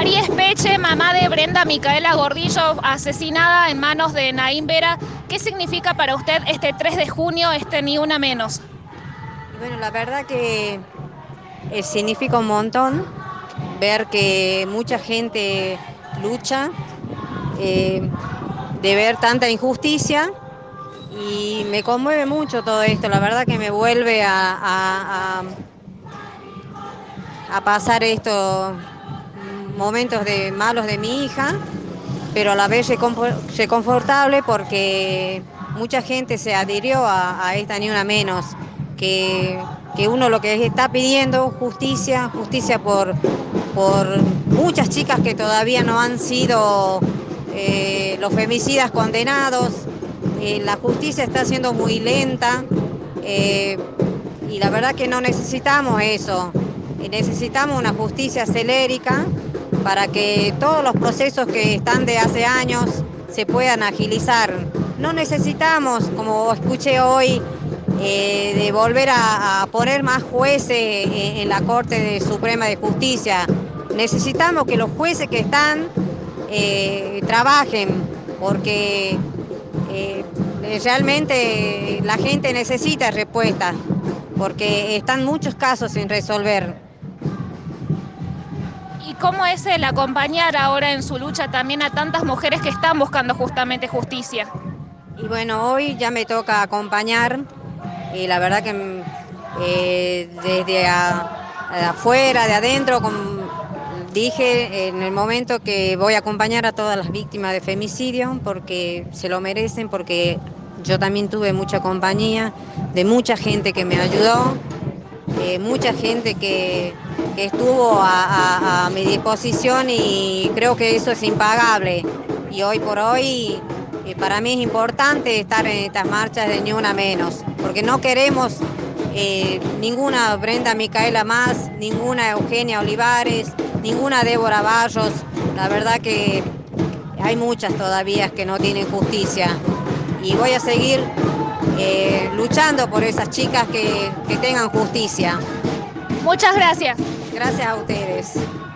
María Espeche, mamá de Brenda Micaela Gordillo, asesinada en manos de Naim Vera. ¿Qué significa para usted este 3 de junio, este Ni Una Menos? Y bueno, la verdad que significa un montón ver que mucha gente lucha, eh, de ver tanta injusticia y me conmueve mucho todo esto. La verdad que me vuelve a pasar estos momentos de malos de mi hija, pero a la vez reconfortable porque mucha gente se adhirió a esta Ni Una Menos, que uno lo que está pidiendo, justicia, justicia por muchas chicas que todavía no han sido los femicidas condenados. La justicia está siendo muy lenta, eh, y la verdad que no necesitamos eso. Necesitamos una justicia celérica para que todos los procesos que están de hace años se puedan agilizar. No necesitamos, como escuché hoy, de volver a poner más jueces en la Corte Suprema de Justicia. Necesitamos que los jueces que están trabajen, porque eh, realmente la gente necesita respuestas, porque están muchos casos sin resolver. ¿Y cómo es el acompañar ahora en su lucha también a tantas mujeres que están buscando justamente justicia? Y bueno, hoy ya me toca acompañar, y la verdad que desde afuera, de adentro, dije en el momento que voy a acompañar a todas las víctimas de femicidio porque se lo merecen, porque yo también tuve mucha compañía de mucha gente que me ayudó, mucha gente que estuvo a mi disposición, y creo que eso es impagable. Y hoy por hoy, para mí es importante estar en estas marchas de Ni Una Menos, porque no queremos ninguna Brenda Micaela más, ninguna Eugenia Olivares, ninguna Débora Barros. La verdad que hay muchas todavía que no tienen justicia, y voy a seguir luchando por esas chicas que tengan justicia. Muchas gracias. Gracias a ustedes.